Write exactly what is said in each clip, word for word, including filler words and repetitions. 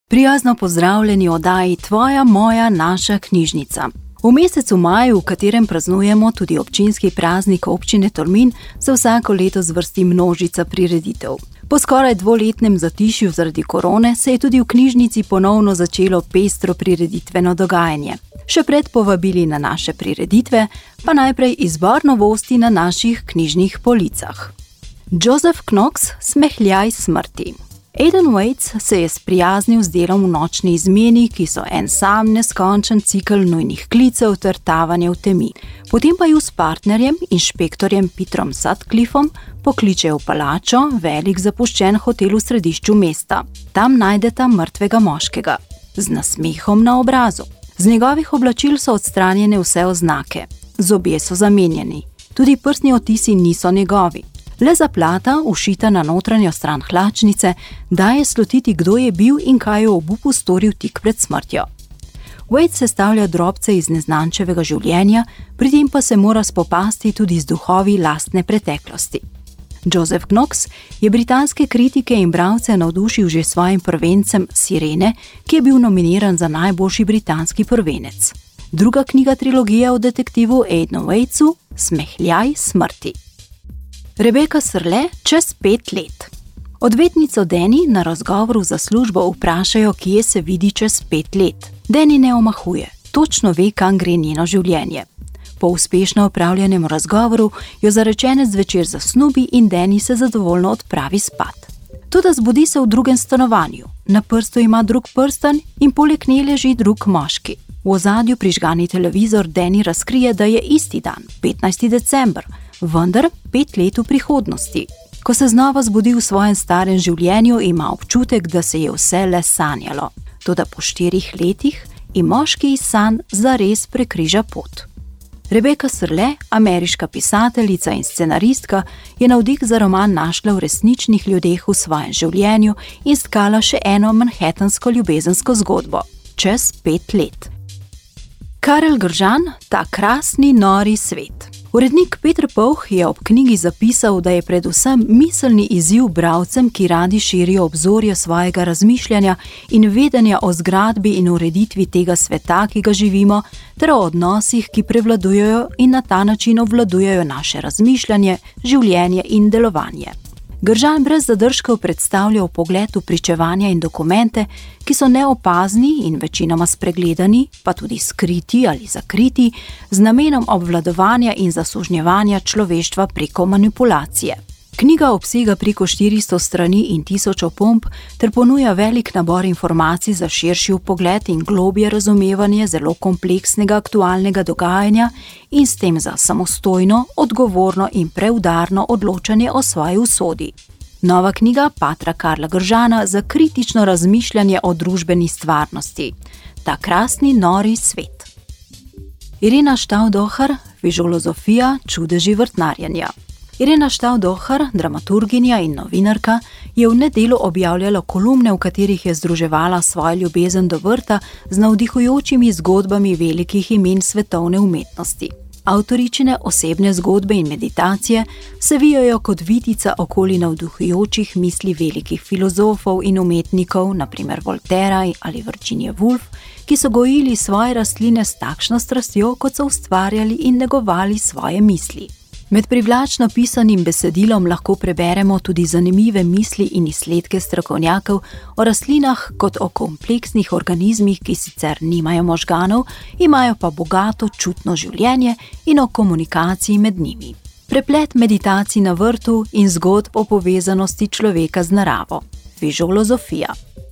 Prijazno pozdravljeni v oddaji Tvoja, moja, naša knjižnica. V mesecu maju, v katerem praznujemo tudi občinski praznik občine Tolmin, se vsako leto zvrsti množica prireditev. Po skoraj dvoletnem zatišju zaradi korone se je tudi v knjižnici ponovno začelo pestro prireditveno dogajanje. Še pred povabili na naše prireditve, pa najprej izbor novosti na naših knjižnih policah. Joseph Knox, Smehljaj smrti. Aidan Waits se je sprijaznil z delom v Nočni izmeni, ki so en sam neskončen cikel nujnih klicev ter tavanja v temi. Potem pa ju s partnerjem, inšpektorjem Petrom Sutcliffom, pokliče v palačo, velik zapuščen hotel v središču mesta. Tam najdeta mrtvega moškega, z nasmehom na obrazu. Z njegovih oblačil so odstranjene vse oznake, zobje so zamenjani, tudi prstni odtisi niso njegovi. Le zaplata, ušita na notranjo stran hlačnice, daje slutiti, kdo je bil in kaj je v obupu storil tik pred smrtjo. Wade sestavlja drobce iz neznančevega življenja, pri tem pa se mora spopasti tudi z duhovi lastne preteklosti. Joseph Knox je britanske kritike in bralce navdušil že svojim prvencem Sirene, ki je bil nominiran za najboljši britanski prvenec. Druga knjiga trilogije o detektivu Aidanu Waitesu, Smehljaj smrti. Rebecca Srle, čez pet let. Odvetnico Dani na razgovoru za službo vprašajo, kje se vidi čez pet let. Dani ne omahuje, točno ve, kam gre njeno življenje. Po uspešno opravljenem razgovoru jo zarečenec zvečer zasnubi in Dani se zadovoljno odpravi spat. Toda zbudi se v drugem stanovanju. Na prstu ima drug prsten in poleg nje leži drug moški. V ozadju prižgani televizor Dani razkrije, da je isti dan, petnajsti december, vendar pet let v prihodnosti. Ko se znova zbudi v svojem starem življenju, ima občutek, da se je vse le sanjalo. Toda po štirih letih in moški iz sanj zares prekriža pot. Rebecca Srle, ameriška pisateljica in scenaristka, je navdih za roman našla v resničnih ljudeh v svojem življenju in stkala še eno manhattansko ljubezensko zgodbo. Čez pet let. Karel Gržan, Ta krasni, nori svet. Urednik Peter Povh je ob knjigi zapisal, da je predvsem miselni izziv bralcem, ki radi širijo obzorje svojega razmišljanja in vedenja o zgradbi in ureditvi tega sveta, ki ga živimo, ter o odnosih, ki prevladujejo in na ta način obvladujejo naše razmišljanje, življenje in delovanje. Gržan brez zadržkov predstavlja vpogled v pričevanja in dokumente, ki so neopazni in večinoma spregledani, pa tudi skriti ali zakriti, z namenom obvladovanja in zasužnjevanja človeštva preko manipulacije. Knjiga obsega preko štiristo strani in tisoč opomb ter ponuja velik nabor informacij za širši vpogled in globje razumevanje zelo kompleksnega aktualnega dogajanja in s tem za samostojno, odgovorno in preudarno odločanje o svoji usodi. Nova knjiga patra Karla Gržana za kritično razmišljanje o družbeni stvarnosti. Ta krasni, nori svet. Irena Štavdohar, Fižolozofija, čudeži vrtnarjenja. Irena Štavdohar, dramaturginja in novinarka, je v Nedelu objavljala kolumne, v katerih je združevala svojo ljubezen do vrta z navdihujočimi zgodbami velikih imen svetovne umetnosti. Avtoričine osebne zgodbe in meditacije se vijajo kot vitica okoli navdihujočih misli velikih filozofov in umetnikov, na primer Voltaira ali Virginia Woolf, ki so gojili svoje rastline s takšno strastjo, kot so ustvarjali in negovali svoje misli. Med privlačno pisanim besedilom lahko preberemo tudi zanimive misli in izsledke strokovnjakov o rastlinah kot o kompleksnih organizmih, ki sicer nimajo možganov, imajo pa bogato čutno življenje in o komunikaciji med njimi. Preplet meditacij na vrtu in zgodb o povezanosti človeka z naravo. Fižolozofija.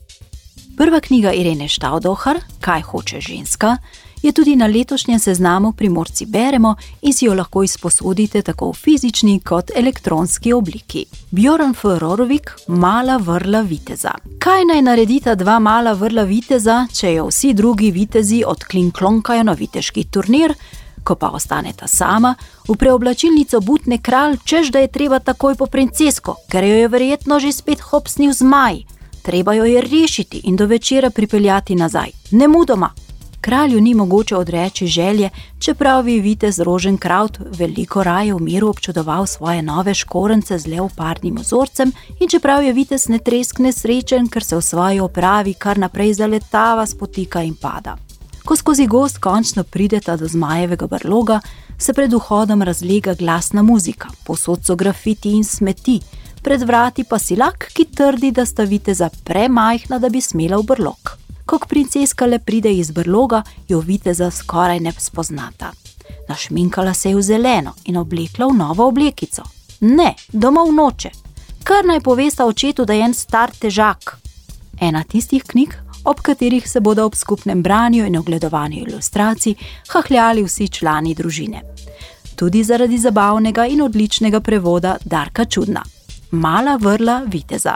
Prva knjiga Irene Štavdohar, Kaj hoče ženska, je tudi na letošnjem seznamu Primorci beremo in si jo lahko izposodite tako v fizični kot elektronski obliki. Bjorn F. Rorvik, Mala vrla viteza. Kaj naj naredita dva mala vrla viteza, če jo vsi drugi vitezi odklinklonkajo na viteški turnir, ko pa ostaneta sama, v preoblačilnico butne kralj, češ da je treba takoj po princesko, ker jo je verjetno že spet hopsnil zmaj. Treba jo je rešiti in do večera pripeljati nazaj. Nemudoma. kralju ni mogoče odreči želje, čeprav bi vitez Roženkraut veliko raje v miru občudoval svoje nove škorence z leopardnim vzorcem in čeprav je vitez netreskne srečen, ker se v svoji opravi kar naprej zaletava, spotika in pada. Ko skozi gozd končno prideta do zmajevega brloga, se pred vhodom razlega glasna muzika, povsod so grafiti in smeti, pred vrati pa silak, ki trdi, da sta viteza premajhna, da bi smela v brlog. Ko princeska le pride iz brloga, jo viteza skoraj ne spoznata. Našminkala se je v zeleno in oblekla v novo oblekico. Ne, domov noče. Kar naj povesta očetu, da je en star težak. Ena tistih knjig, ob katerih se bodo ob skupnem branju in ogledovanju ilustracij hahljali vsi člani družine. Tudi zaradi zabavnega in odličnega prevoda Darka Čudna. Mala vrla viteza.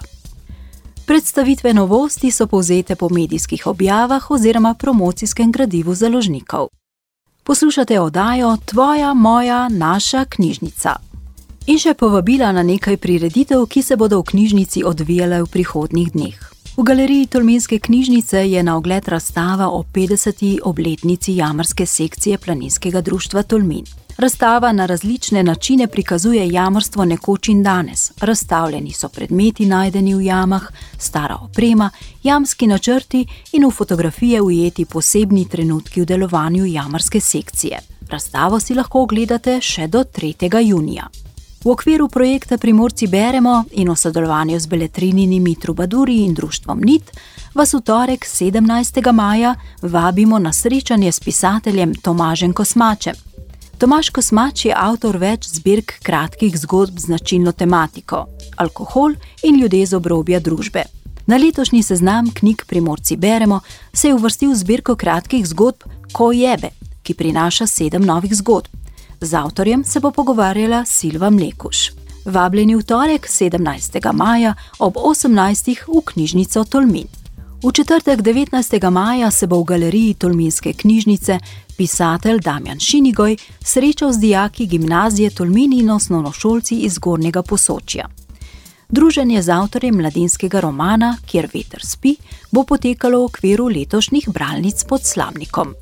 Predstavitve novosti so povzete po medijskih objavah oziroma promocijskem gradivu založnikov. Poslušate oddajo Tvoja, moja, naša knjižnica. In še povabila na nekaj prireditev, ki se bodo v knjižnici odvijale v prihodnjih dneh. V galeriji Tolminske knjižnice je na ogled razstava o petdeseti obletnici jamarske sekcije Planinskega društva Tolmin. Razstava na različne načine prikazuje jamarstvo nekoč in danes. Razstavljeni so predmeti najdeni v jamah, stara oprema, jamski načrti in v fotografije ujeti posebni trenutki v delovanju jamarske sekcije. Razstavo si lahko ogledate še do tretjega junija. V okviru projekta Primorci beremo in v sodelovanju z Beletrininimi trubaduri in društvom Nit vas v torek sedemnajstega maja vabimo na srečanje s pisateljem Tomažem Kosmačem. Tomaž Kosmač je avtor več zbirk kratkih zgodb z značilno tematiko, alkohol in ljudje z obrobja družbe. Na letošnji seznam knjig Primorci beremo se je uvrstil zbirko kratkih zgodb Ko jebe, ki prinaša sedem novih zgodb. Z avtorjem se bo pogovarjala Silva Mlekuš. Vabljeni v torek sedemnajstega maja ob osemnajstih v knjižnico Tolmin. V četrtek devetnajstega maja se bo v galeriji Tolminske knjižnice pisatelj Damjan Šinigoj srečal z dijaki gimnazije Tolmin in osnovnošolci iz Zgornjega Posočja. Druženje z avtorjem mladinskega romana Kjer veter spi bo potekalo v okviru letošnjih bralnic pod Slamnikom.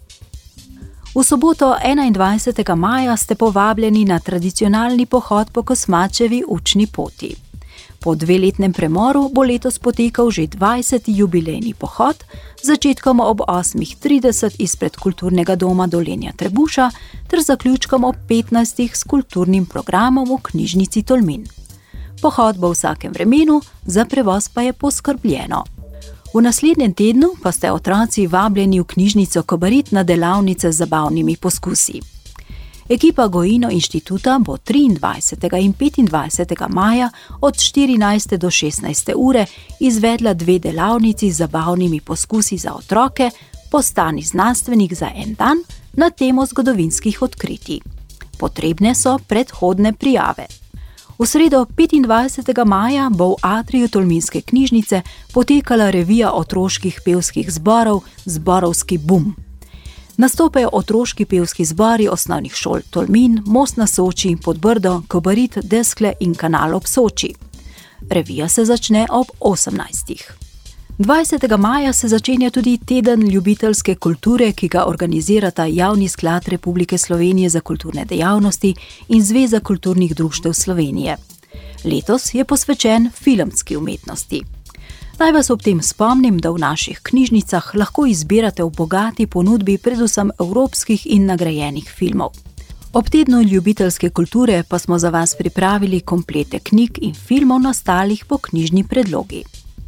V soboto enaindvajsetega maja ste povabljeni na tradicionalni pohod po Kosmačevi učni poti. Po dveletnem premoru bo letos potekal že dvajseti jubilejni pohod, začetkom ob osmih trideset izpred Kulturnega doma Dolenja Trebuša ter zaključkom ob petnajstih s kulturnim programom v knjižnici Tolmin. Pohod bo v vsakem vremenu, za prevoz pa je poskrbljeno. V naslednjem tednu pa ste otroci vabljeni v knjižnico Kobarid na delavnice z zabavnimi poskusi. Ekipa Gojino inštituta bo triindvajsetega in petindvajsetega maja od štirinajste do šestnajste ure izvedla dve delavnici z zabavnimi poskusi za otroke, Postani znanstvenik za en dan na temo zgodovinskih odkritij. Potrebne so predhodne prijave. V sredo petindvajsetega maja bo v atriju Tolminske knjižnice potekala revija otroških pevskih zborov Zborovski bum. Nastopajo otroški pevski zbori osnovnih šol Tolmin, Most na Soči, Podbrdo, Kobarid, Deskle in Kanal ob Soči. Revija se začne ob osemnajstih. dvajsetega maja se začenja tudi teden ljubiteljske kulture, ki ga organizirata Javni sklad Republike Slovenije za kulturne dejavnosti in Zveza kulturnih društev Slovenije. Letos je posvečen filmski umetnosti. Naj vas ob tem spomnim, da v naših knjižnicah lahko izbirate v bogati ponudbi predvsem evropskih in nagrajenih filmov. Ob tednu ljubiteljske kulture pa smo za vas pripravili komplete knjig in filmov nastalih po knjižni predlogi.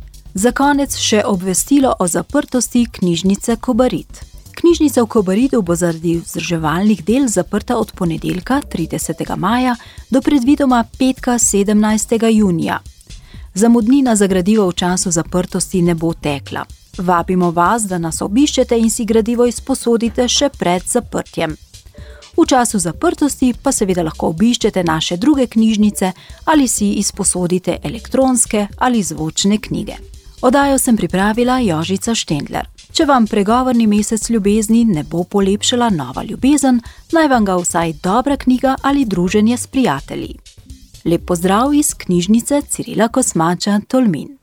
Za konec še obvestilo o zaprtosti knjižnice Kobarid. Knjižnica v Kobaridu bo zaradi vzdrževalnih del zaprta od ponedeljka tridesetega maja do predvidoma petka sedemnajstega junija. Zamudnina za gradivo v času zaprtosti ne bo tekla. Vabimo vas, da nas obiščete in si gradivo izposodite še pred zaprtjem. V času zaprtosti pa seveda lahko obiščete naše druge knjižnice ali si izposodite elektronske ali zvočne knjige. Oddajo sem pripravila Jožica Štendler. Če vam pregovorni mesec ljubezni ne bo polepšala nova ljubezen, naj vam ga vsaj dobra knjiga ali druženje s prijatelji. Lep pozdrav iz knjižnice Cirila Kosmača Tolmin.